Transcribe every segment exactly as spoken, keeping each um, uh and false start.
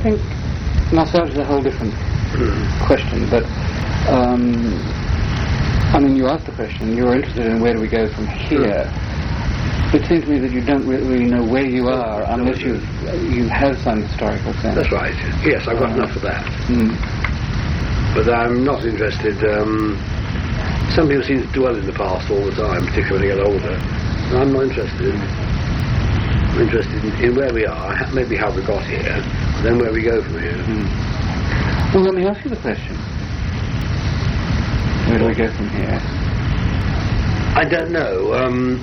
think now service is a whole different question, but um, I mean, you asked the question, you're interested in where do we go from here. It seems to me that you don't really know where you are unless you you have some historical sense. That's right. Yes, I've got uh, enough of that. Mm. But I'm not interested. Um, some people seem to dwell in the past all the time, particularly when they get older. And I'm not interested. I'm interested in, in where we are, maybe how we got here, and then where we go from here. Mm. Well, let me ask you the question. Where do we go from here? I don't know. Um,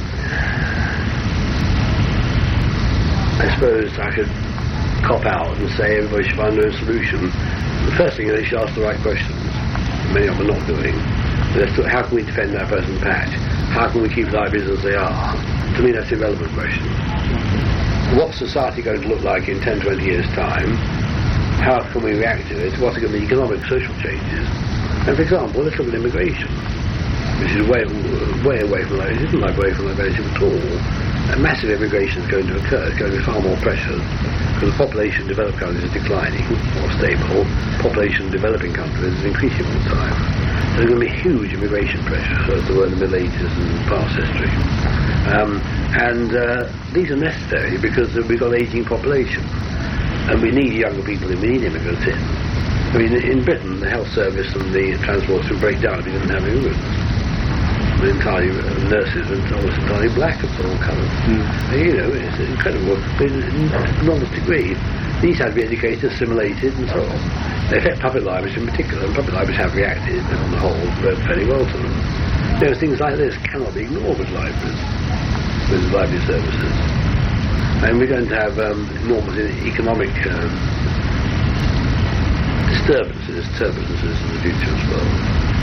I suppose I could cop out and say everybody should find their own solution. The first thing is they should ask the right questions. Many of them are not doing. Still, how can we defend our present patch? How can we keep libraries as they are? To me, that's irrelevant question. What's society going to look like in ten, twenty years' time? How can we react to it? What are going to be economic, social changes? And for example, let's look at immigration, which is way, way away from that. It isn't like away from that relative at all. A massive immigration is going to occur. It's going to be far more pressured because the population in developed countries is declining or stable. Population in developing countries is increasing all the time. There's going to be huge immigration pressure, as there were in the Middle Ages and past history. Um, and uh, these are necessary because we've got an ageing population. And we need younger people and we need immigrants in. I mean, in Britain, the health service and the transport would break down if we didn't have immigrants. Entirely uh, nurses and almost entirely black of all colours. Mm. You know, it's incredible. In an enormous degree, these have to be educated, assimilated, and so on. They affect public libraries in particular, and public libraries have reacted, on the whole, fairly well to them. You know, things like this cannot be ignored with libraries, with library services. And we're going to have um, enormous economic um, disturbances, turbulences in the future as well.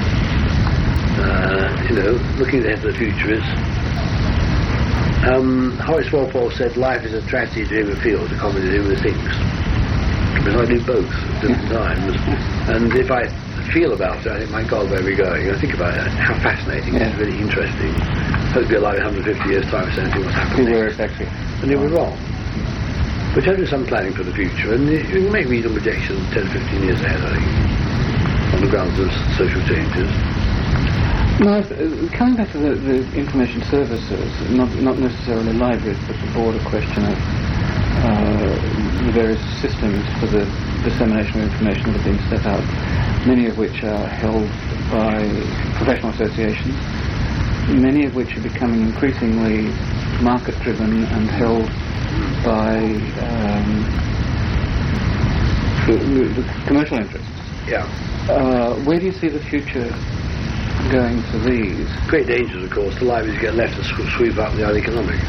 Uh, you know, looking ahead to the future is um, Horace Walpole said life is a tragedy to him who feels, a comedy to him who thinks. Because I do both at different times. And if I feel about it, I think, my God, where are we going? I think about it, how fascinating, yeah. It's really interesting. Hope to be alive in one hundred fifty years' time to see what's happening. We were exactly. And you'll be wrong. But you have to do some planning for the future, and you can make reasonable projections ten, fifteen years ahead, I think, on the grounds of social changes. No, coming back to the, the information services, not not necessarily libraries, but the broader question of uh, the various systems for the dissemination of information that have been set up, many of which are held by professional associations, many of which are becoming increasingly market-driven and held by um, the, the commercial interests. Yeah. Uh, where do you see the future going for these? Great dangers, of course. The libraries get left to sw- sweep up the economic.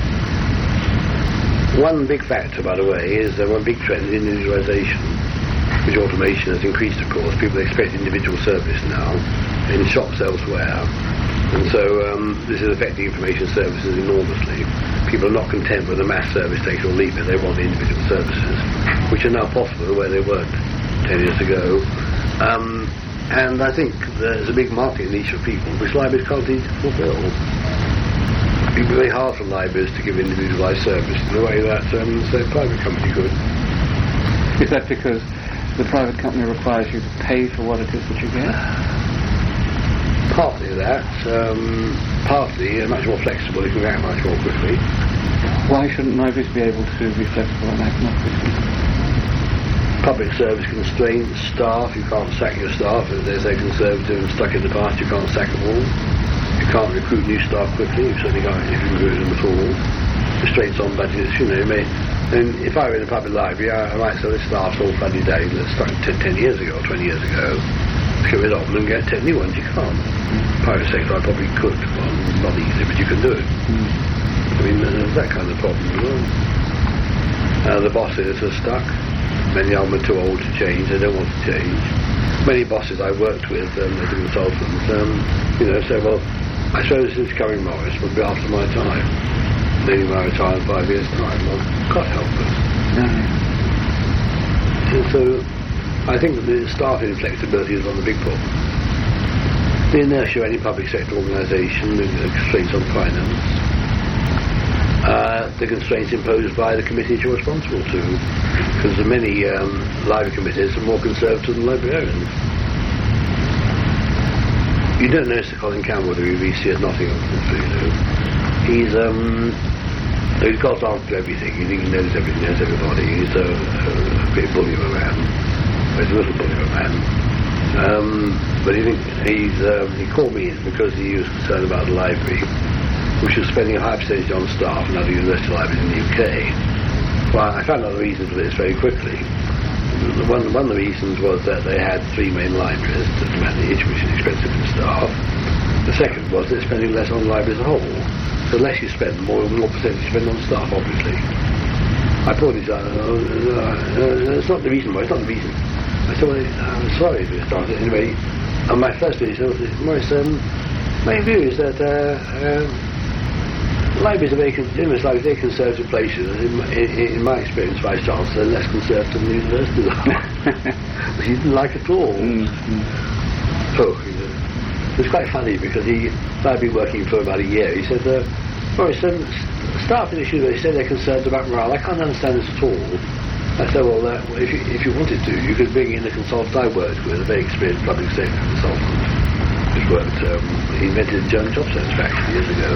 One big factor, by the way, is uh, one big trend is individualisation, which automation has increased, of course. People expect individual service now in shops elsewhere. And so um, this is affecting information services enormously. People are not content with a mass service, take it or leave it. They want the individual services, which are now possible where they weren't ten years ago. Um, and I think there's a big market niche of people which libraries can't easily fulfill. It would be very hard for libraries to give individualised service in the way that um, say, a private company could. Is that because the private company requires you to pay for what it is that you get? Partly that, um, partly uh, much more flexible, you can react much more quickly. Why shouldn't libraries be able to be flexible and act more quickly? Public service constraints, staff, you can't sack your staff. If they're so conservative and stuck in the past, you can't sack them all. You can't recruit new staff quickly, you certainly can't if you recruit them at all. Restraints on budgets, you know, you may... And if I were in a public library, I, I might say this staff's all bloody day, let's start ten, ten years ago or twenty years ago. Get rid of them and get ten new ones. You can't. Mm. Private sector, I probably could. Well, not easy, but you can do it. Mm. I mean, there's that kind of problem as well. Uh, the bosses are stuck. Many of them are too old to change. They don't want to change. Many bosses I worked with um, as a consultant, um, you know, say, well, I suppose this coming Morris would be after my time. Leaving my retire in five years' time. Well, God help us. Mm. And so, I think that the staff inflexibility is one of the big problems. The inertia of any public sector organisation, the constraints on finance, uh, the constraints imposed by the committees you're responsible to, because the many um, library committees are more conservative than librarians. You don't know Sir Colin Campbell, do you? V C at Nottingham, so you know. He's um, he's got answer to everything. He thinks he knows everything, knows everybody. He's a, a, a bit bully of a man. Well, he's a little bully of a man. Um, but he think he's um, he called me in because he was concerned about the library, which was spending a high percentage on staff and other university libraries in the U K. Well, I found out the reasons for this very quickly. One, one of the reasons was that they had three main libraries to manage, which is expensive for staff. The second was they're spending less on the library as a whole. So the less you spend, the more, more percentage you spend on staff, obviously. I thought it's, uh, uh, uh, it's not the reason why, it's not the reason. I said, well, I'm sorry for this. Anyway, on my first visit, I said, Maurice, um, my view is that uh, uh, libraries are very, university libraries are very conservative places. In, in, in my experience, Vice Chancellor, less conservative than the universities are. Which he didn't like at all. Mm-hmm. So, you know, it was quite funny because he, I'd been working for about a year. He said, uh, Maurice, um, staff at the university say they're concerned about morale. I can't understand this at all. I said, well, uh, if, you, if you wanted to, you could bring in the consultant I worked with, a very experienced public safety consultant. He worked, um, he invented the German job satisfaction years ago.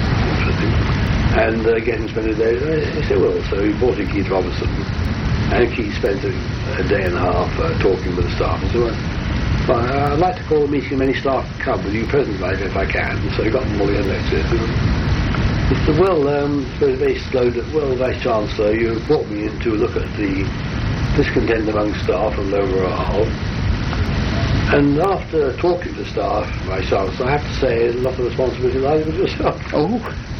And uh, get him spend a day. He said, well, so he brought in Keith Robertson, and Keith spent a, a day and a half uh, talking with the staff. And so on. Well, uh, I'd like to call a meeting of many staff to come with you present, if I can. So he got them all in lectures. He said, well, um, it was very slow. To, well, Vice Chancellor, you brought me in to look at the discontent among staff and low morale. And after talking to staff, Vice Chancellor, I have to say, a lot of responsibility lies with yourself. Oh.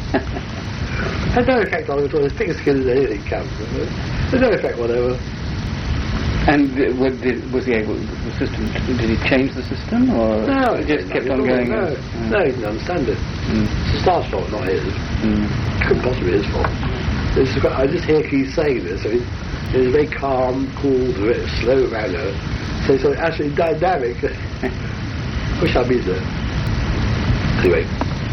Had no effect on him at all. As thick as skin as anything comes. There's no effect whatever. And uh, was, did, was he able, the system, did he change the system, or no, it just kept on going? No, as, uh, no, he didn't understand it. Mm. It's the staff's fault, not his. Mm. It couldn't possibly be his fault. It's quite, I just hear Keith saying this, so it's, it's a very calm, cool, very slow manner. So it's actually dynamic. Wish I'd been there. Anyway.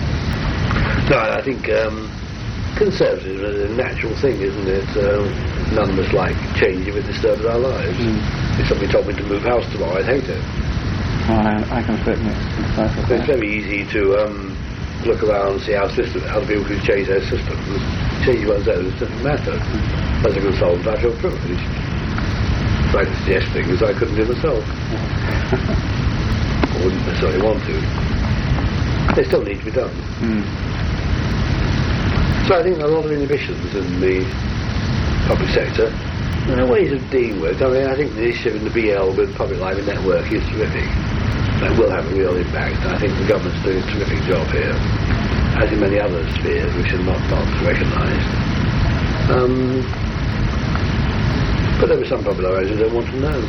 No, I think um, conservatism is a natural thing, isn't it? Um, none of us like change if it disturbs our lives. Mm. If somebody told me to move house tomorrow, I'd hate it. Well, I, I can certainly sympathise with that. It's very easy to um, look around and see how system, other people can change their systems. Change one's own, it doesn't matter. Mm. As a consultant, I feel privileged. I can suggest things I couldn't do myself. Or wouldn't necessarily want to. They still need to be done. Mm. So I think there are a lot of inhibitions in the public sector. There are ways of dealing with it. I mean, I think the issue in the B L with Public Library Network is terrific. That will have a real impact. I think the government's doing a terrific job here, as in many other spheres which are not, not recognised. Um, but there are some public libraries who don't want to know.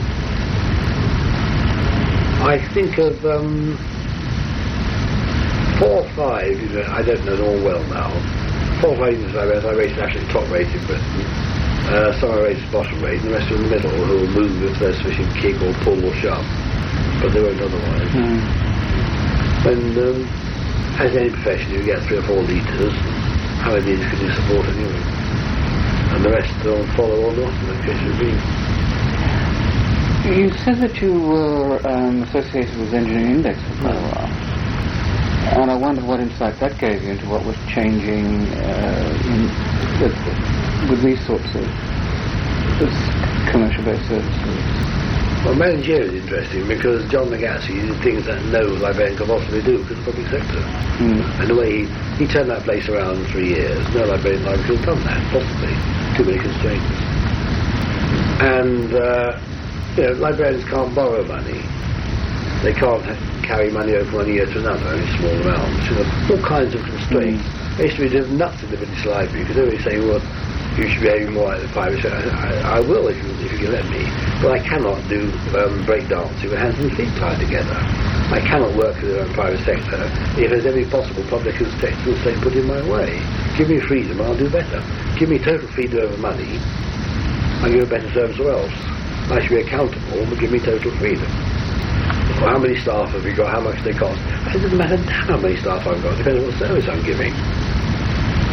I think of um, four or five, you know, I don't know them all well now, four or five libraries I rated actually top rate in Britain. Uh, some are rated bottom rate, and the rest are in the middle, who will move if they're sufficient kick or pull or shove, but they won't otherwise. Mm. And um, as any profession, you get three or four leaders. How many leaders can you support anyway? And the rest don't follow or not, in that case would be. You said that you were um, associated with Engineering Index for quite a while. And I wondered what insight that gave you into what was changing uh, in, with, with these sorts of commercial-based services. Well, managerial is interesting because John McGatsy did things that no librarian could possibly do for the public sector. Mm. And the way he, he turned that place around in three years, no librarian library could have done that, possibly. Too many constraints. And, uh, you know, librarians can't borrow money. They can't carry money over one year to another, only small amounts. You know, all kinds of constraints. Mm. They used to be doing nuts in the British Library because everybody's saying, well, you should be behaving more like the private sector. I, I will if you, if you can let me. But I cannot do um, breakdancing with hands and feet tied together. I cannot work in the private sector if there's every possible public and technical state put in my way. Give me freedom and I'll do better. Give me total freedom over money, I'll give a better service or else. I should be accountable, but give me total freedom. Well, how many staff have you got? How much they cost? It doesn't matter how many staff I've got. It depends on what service I'm giving.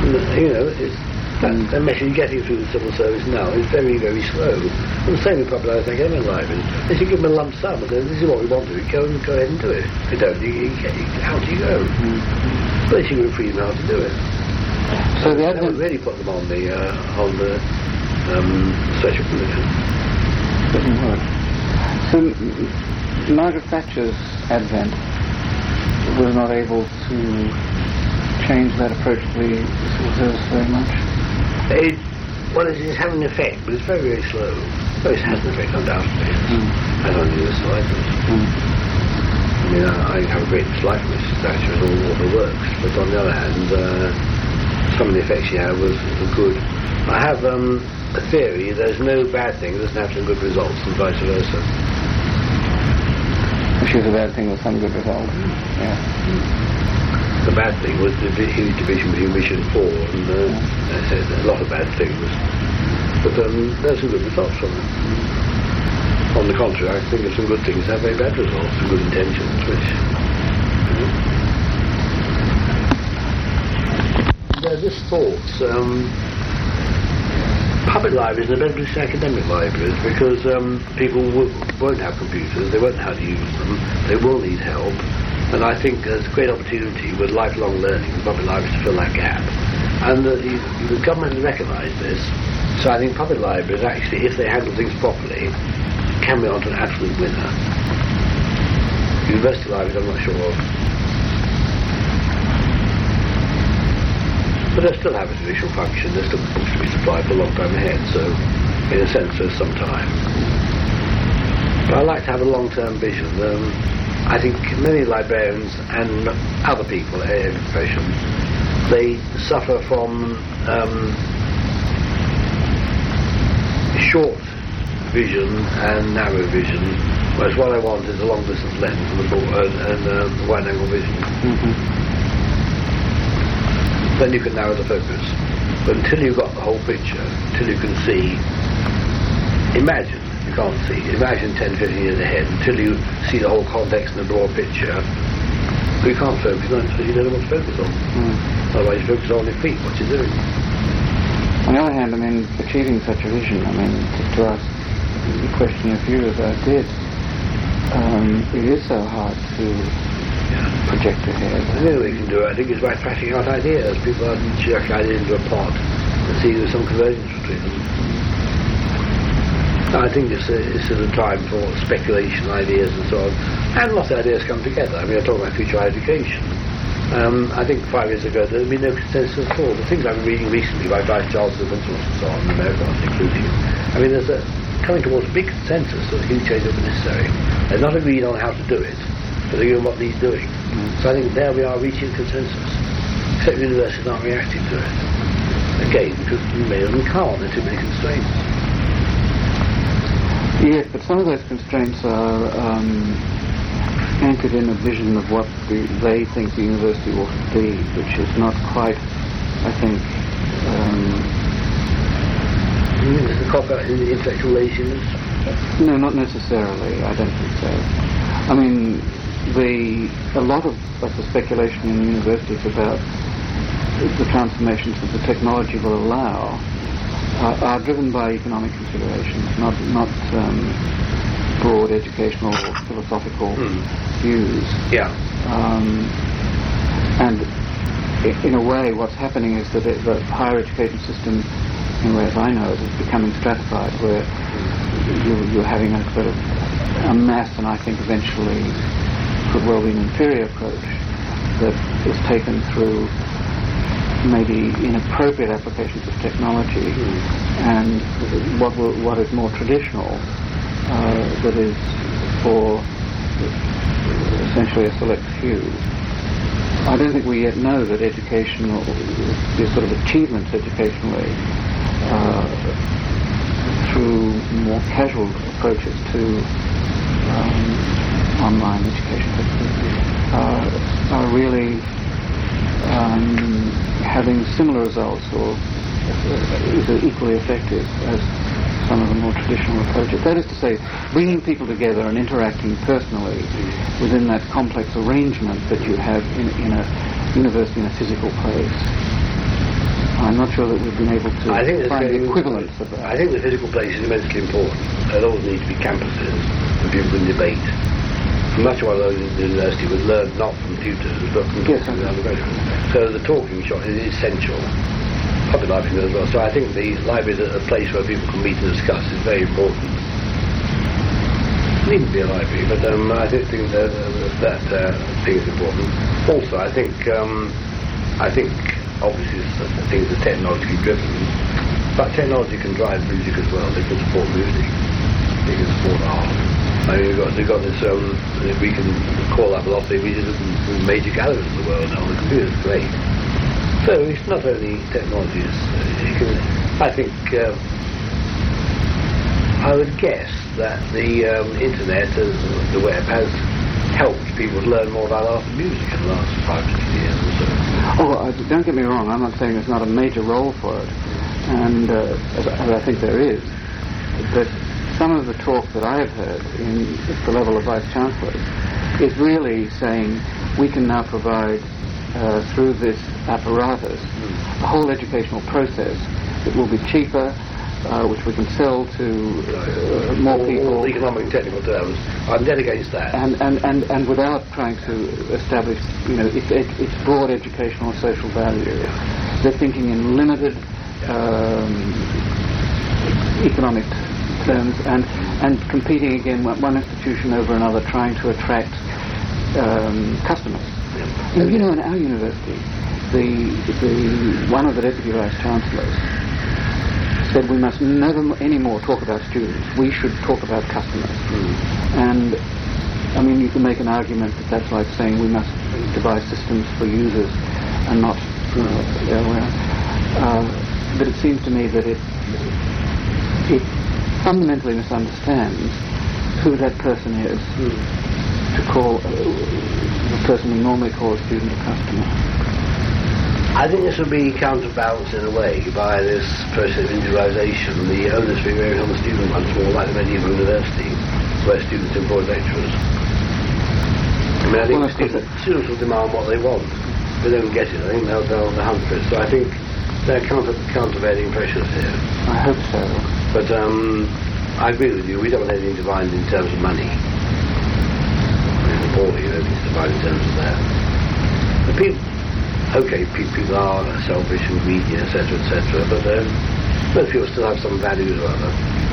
You know, it's, that, that message getting through the civil service now is very, very slow. And the same with public academic libraries. They should give them a lump sum and say, this is what we want to do, go and go ahead and do it. If you don't, you, you, you, how do you go? Mm-hmm. But they should give them freedom how to do it. So the that would really put them on the, uh, on the um, special position. Doesn't work. So Margaret Thatcher's advent was not able to change that approach to the civil service very much? It, well, it is having an effect, but it's very, very slow. So it has an effect, undoubtedly. Mm. As on the other side. Mm. I mean, I, I have a great dislike for Missus Thatcher and all, all her works, but on the other hand, uh, some of the effects she had was, was good. I have um, a theory, there's no bad thing that doesn't have some good results, and vice versa. Which is a bad thing with some good results. Mm. Yeah. Mm. The bad thing was the huge division between rich and poor, and uh, yeah. a lot of bad things. But um, there's some good results from it. On the contrary, I think of some good things have very bad results, some good intentions, which... You know. There's this thought, um, public libraries are better than academic libraries because um, people w- won't have computers, they won't know how to use them, they will need help. And I think there's a great opportunity with lifelong learning in public libraries to fill that gap. And the, the government has recognised this. So I think public libraries actually, if they handle things properly, can be on to an absolute winner. University libraries, I'm not sure of. But they still have a judicial function. There's still books to be supplied for a long time ahead. So, in a sense, there's some time. But I like to have a long-term vision. Um, I think many librarians and other people in every profession, they suffer from um, short vision and narrow vision, whereas what I want is a long distance lens and a, broad, and a wide angle vision. Mm-hmm. Then you can narrow the focus. But until you've got the whole picture, until you can see, imagine. You can't see. Imagine ten, fifteen years ahead until you see the whole context and the broad picture. You can't focus on it because you don't know what to focus on. Mm. Otherwise you focus on your feet, what you're doing. On the other hand, I mean, achieving such a vision, I mean, to, to ask the question of you as I did, um, it is so hard to yeah. project ahead. The only way you can do it, I think, is by thrashing out ideas. People are chuck ideas into a pot and see there's some convergence between them. I think this is a time for speculation, ideas and so on. And lots of ideas come together. I mean, I'm talking about future education. Um, I think five years ago there had been no consensus at all. The things I've been reading recently by Vice Chancellors and so on, Americans including, I mean, there's a coming towards a big consensus that huge changes are necessary. They're not agreed on how to do it, but they're agreed on what needs doing. Mm. So I think there we are reaching consensus. Except universities aren't reacting to it. Again, because many of them can't, there are too many constraints. Yes, but some of those constraints are um, anchored in a vision of what the, they think the university ought to be, which is not quite, I think... Um, you mean it's the cop-out in the intellectual laziness? No, not necessarily. I don't think so. I mean, the a lot of, of the speculation in universities about the transformations that the technology will allow Uh, are driven by economic considerations, not not um, broad educational or philosophical mm. views. Yeah. Um, and i- in a way, what's happening is that it, the higher education system, in ways I know it, is becoming stratified, where you, you're having a sort of a mass, and I think eventually could well be an inferior approach that is taken through maybe inappropriate applications of technology, mm. and what will, what is more traditional, uh, that is for essentially a select few. I don't think we yet know that education, or the sort of achievements educationally, uh, through more casual approaches to um, online education, uh, are really Um, having similar results or uh, is equally effective as some of the more traditional approaches. That is to say, bringing people together and interacting personally within that complex arrangement that you have in, in a university in a physical place. I'm not sure that we've been able to I think find the going, equivalence of that. I think the physical place is immensely important. There always need to be campuses where people can debate. Much of what I learned in the university was learned not from tutors, but from yes, talking with undergraduates. So the talking shop is essential. Public library as well. So I think the library is a place where people can meet and discuss is very important. It needn't be a library, but um, I think that that uh, thing is important. Also, I think um, I think obviously things are technologically driven, but technology can drive music as well. They can support music. They can support art. I mean, we've got, we've got this, um, we can call up a lot of images of major galleries in the world now on the computer. It's great. So it's not only technology, it's, uh, you can, I think, uh, I would guess that the um, internet and the web has helped people to learn more about art and music in the last five, six years or so. Oh, uh, don't get me wrong, I'm not saying there's not a major role for it, and uh, as, as I think there is, but some of the talk that I have heard in, at the level of Vice-Chancellors is really saying we can now provide, uh, through this apparatus, a whole educational process that will be cheaper, uh, which we can sell to uh, more people. All economic and technical terms. I'm dead against that. And, and, and, and without trying to establish, you know, its, its broad educational and social value. Yeah. They're thinking in limited um, economic terms and, and competing again one institution over another, trying to attract um, customers. Yeah. And, you know, in our university, the, the one of the deputy vice-chancellors said we must never m- anymore talk about students. We should talk about customers. Mm. And, I mean, you can make an argument that that's like saying we must devise systems for users and not, you know, uh, uh, but it seems to me that it, it fundamentally misunderstands who that person is mm. to call uh, the person we normally call a student a customer. I think this will be counterbalanced in a way by this process of individualisation. The onus being very on the student once more, like the medieval university, where students employ lecturers. I mean, I think well, students, students will demand what they want. If they don't get it, I think they'll, they'll, they'll hunt for it. So I think there are counter, countervailing pressures here. I hope so. But um, I agree with you, we don't want anything defined in terms of money. I mean, appalling, anything's defined in terms of that. The people, okay, pe- people are selfish and greedy, et cetera, et cetera, but um, most people still have some value as well.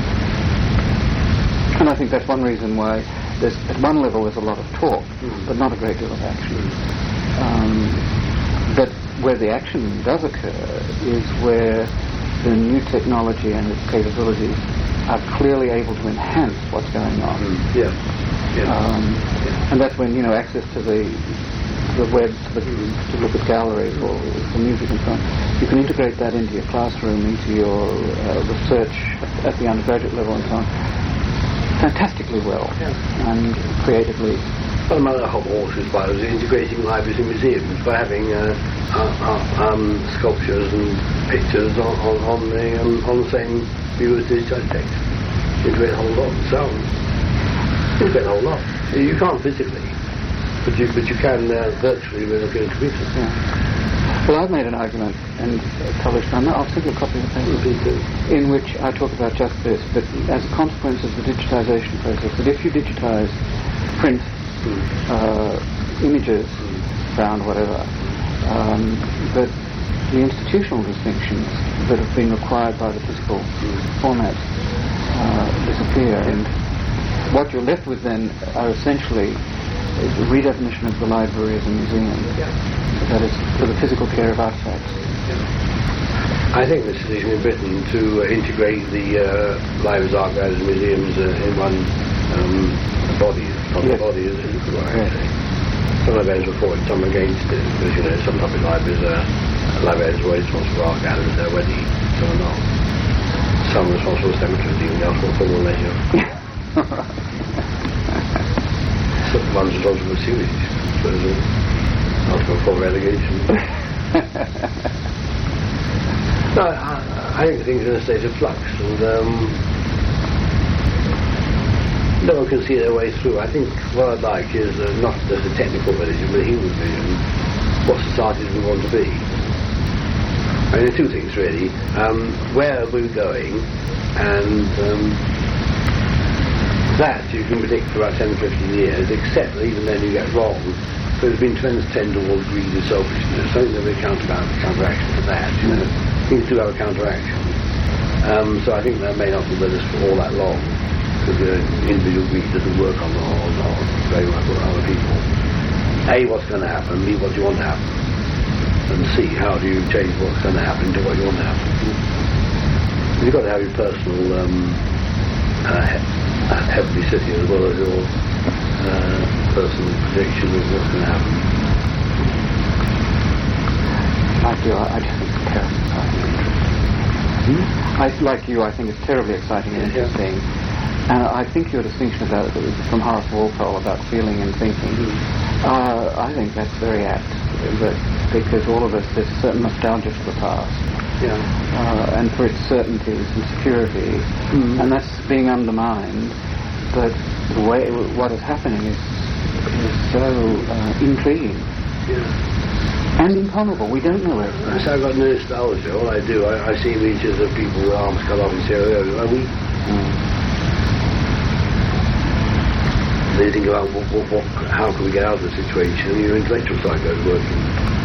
And I think that's one reason why there's, at one level there's a lot of talk, mm. but not a great deal of action. Mm. Um, but where the action does occur is where the new technology and its capabilities are clearly able to enhance what's going on. Mm. Yeah. Yeah. Um, yeah. And that's when, you know, access to the the web to, the, to look at galleries or the music and so on. You can integrate that into your classroom, into your uh, research at the undergraduate level and so on, fantastically well yeah. and creatively. One of my other hot horses by was integrating libraries and museums by having uh, uh, uh, um, sculptures and pictures on, on, on the um, on the same view as digitized text. Integrate a whole lot. So integrate a whole lot. You can't physically. But you, but you can uh, virtually with a computer. Yeah. Well, I've made an argument and uh, published on that. I'll send you a copy of the paper, in which I talk about just this, that as a consequence of the digitization process, that if you digitize print, mm. uh, images, mm. sound, whatever, um, that the institutional distinctions that have been required by the physical mm. format uh, disappear, and what you're left with then are essentially the redefinition of the library as a museum. Yeah. That is for the physical care of artifacts. Yeah. I think the decision in Britain to uh, integrate the uh, libraries, art galleries and museums uh, in one um, body, public yes. body is, is good, actually. Yes. Some librarians were for it, some against it, because, you know, some public libraries are uh, librarians are responsible for art galleries, they're already, some are not. Some are responsible for cemeteries, even else for formal leisure. One's responsible for sewage, so not for relegation. No, I, I think things are in a state of flux, and um, no one can see their way through. I think what I'd like is uh, not just a technical vision, but a human vision, what societies we want to be. I mean, there are two things really. Um, where are we going? And um, that you can predict for about ten or fifteen years, except that even then you get wrong. So there's been tremendous tend towards greed and selfishness. I think there'll be a counterbalance, counteraction to that, you know. Things do have a counteraction. Um, so I think that may not be with us for all that long, because the individual greed doesn't work on the whole, not very well with other people. A, what's going to happen? B, what do you want to happen? And C, how do you change what's going to happen to what you want to happen? You've got to have your personal um, uh, he- heavenly city as well as your uh, personal prediction of what's going to happen. Like you, I, I just think it's terribly exciting and interesting. Hmm? I, like you, I think it's terribly exciting and Yeah. interesting. And I think your distinction about from Horace Walpole about feeling and thinking, Mm. uh, I think that's very apt. But because all of us, there's a certain nostalgia for the past. Yeah. Uh, and for its certainties and security, Mm. and that's being undermined. But the way what is happening is, is so uh, intriguing Yeah. and improbable. We don't know where it's going. So I've got no nostalgia. All I do, I, I see images of people with arms cut off in Sierra Leone. I weep. Mm. They think about what, what, what, how can we get out of the situation, and your intellectual side goes working.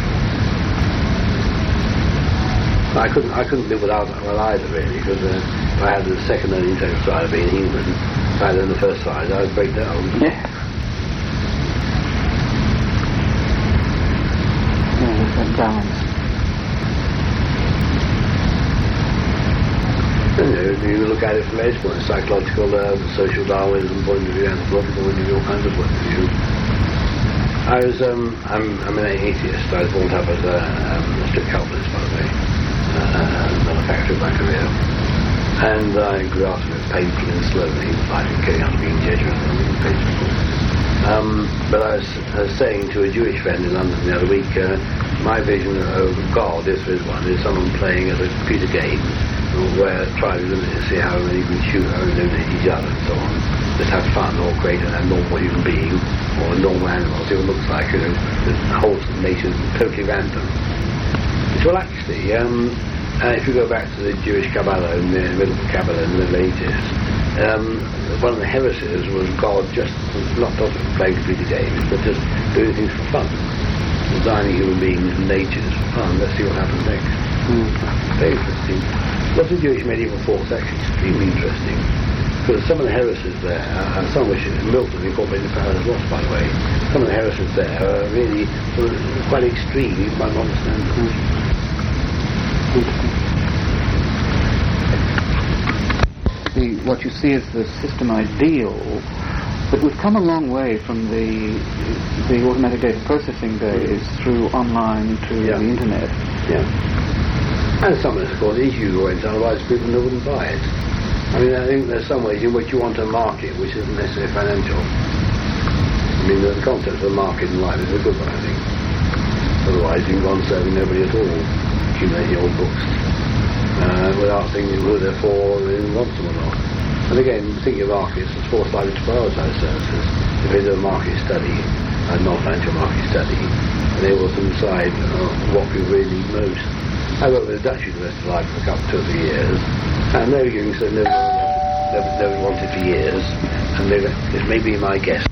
I couldn't, I couldn't live without well either really, because uh, if I had the second and intellectual side of being human, if I had the first side, I would break down. Yeah. Yeah, there's that balance. You know, you look at it from various points, psychological, uh, social Darwinism point of view, anthropological point of view, all kinds of point of view. I was, um, I'm, I'm an atheist. I was brought up as a, um, a strict calvinist, by the way, uh, manufacturer of my career. And I grew up with painfully and slowly, like getting out of being Jesuit and painful. Um, but I was, I was saying to a Jewish friend in London the other week, uh, my vision of God, if there is one, is someone playing at a computer game where trying to see how many can shoot, how many eliminate each other and so on. Just have fun or create a normal human being or a normal animal, see what it looks like, you know, the whole nation is totally random. Well, actually, um, uh, if you go back to the Jewish Kabbalah and the Middle Kabbalah in the Middle Ages, um, one of the heresies was God just not, not playing computer games, but just doing things for fun. Designing human beings and natures for fun. Let's see what happens next. Mm. Very interesting. Lots of Jewish medieval thoughts actually extremely interesting. Because some of the heresies there, uh, and some of which Milton incorporated in Paradise Lost, by the way, some of the heresies there are really sort of quite extreme. You might not understand them. The, what you see as the system ideal, but we've come a long way from the the automatic data processing days through online to Yeah. the internet. Yeah. And some of this, of course, is user-oriented, otherwise people wouldn't buy it. I mean, I think there's some ways in which you want a market which isn't necessarily financial. I mean, the concept of the market in life is a good one, I think. Otherwise, you can go on serving nobody at all, accumulating old books, uh, without thinking who they're for, whether you want them or not. And again, thinking of markets, it's forced likely to prioritise services. If they do a market study, a non-financial market study, and they will decide uh, what people really need most. I worked with a Dutch University Life for a couple, two or three years, and they were giving so nobody, nobody, nobody wanted for years, and they, it may be my guess